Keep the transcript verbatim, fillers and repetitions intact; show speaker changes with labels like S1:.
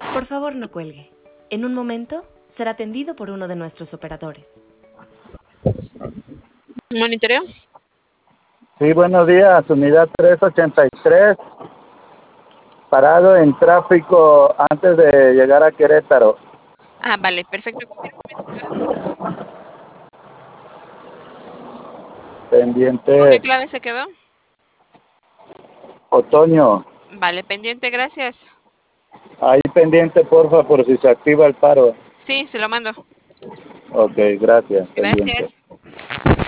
S1: Por favor, no cuelgue. En un momento será atendido por uno de nuestros operadores.
S2: ¿Monitoreo?
S3: Sí, buenos días, unidad tres ochenta y tres, parado en tráfico antes de llegar a Querétaro.
S2: Ah, vale, perfecto.
S3: Pendiente,
S2: ¿Con qué clave se quedó?
S3: otoño.
S2: Vale, pendiente, gracias.
S3: Ahí pendiente, porfa, por si se activa el paro.
S2: Sí, se lo mando.
S3: Ok, gracias, pendiente.
S2: Gracias.